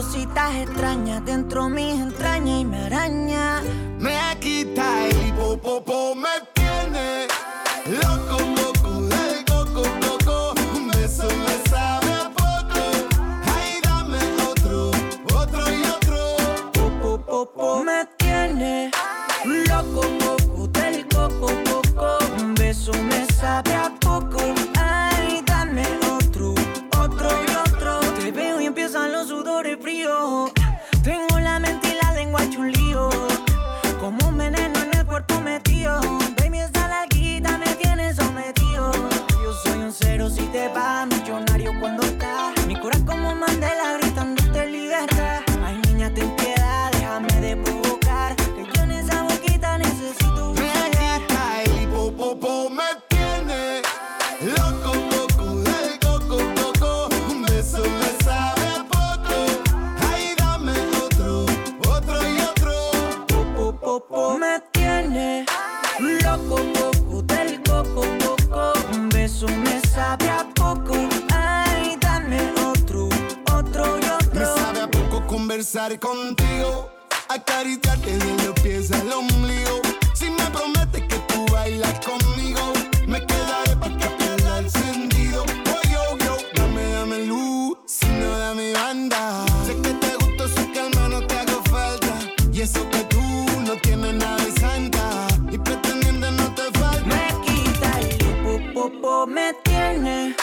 cositas extrañas dentro mis entrañas y me araña. Me quita el hipopopo, me tiene loco, loco, del coco, coco. Un beso me sabe a poco. Ay, dame otro, otro y otro. Popo, me tiene loco, loco, del coco, coco. Un beso me sabe a poco. Ay, dame otro, otro y otro. Te veo y empiezan los sudores fríos. Tengo la mente y la lengua hecho un lío. Como un veneno en el cuerpo metido. Baby, esa larguita me tiene sometido. Yo soy un cero si te vas, millonario cuando estás. Mi corazón como Mandela gritándote libertad. Ay, niña, ten piedad, déjame de provocar. Que yo en esa boquita necesito me quita el hipopopo, me tiene loco, loco, del coco, coco. Un beso me sabe a poco. Ay, dame otro, otro y otro. Popo, me tiene loco, loco, del coco, coco. Un beso me sabe a poco. Ay, dame otro, otro y otro. Me sabe a poco conversar contigo, acariciarte de los pies al ombligo. Si me prometes que tú bailas conmigo, me quedaré pa' que pierda el sentido. Oh, yo, dame luz, si no dame banda. Sé que te gusto, sé que al menos te hago falta. Y eso que tú no tienes nada de santa, y pretendiente no te falta. Me quita el hipopopo, me tiene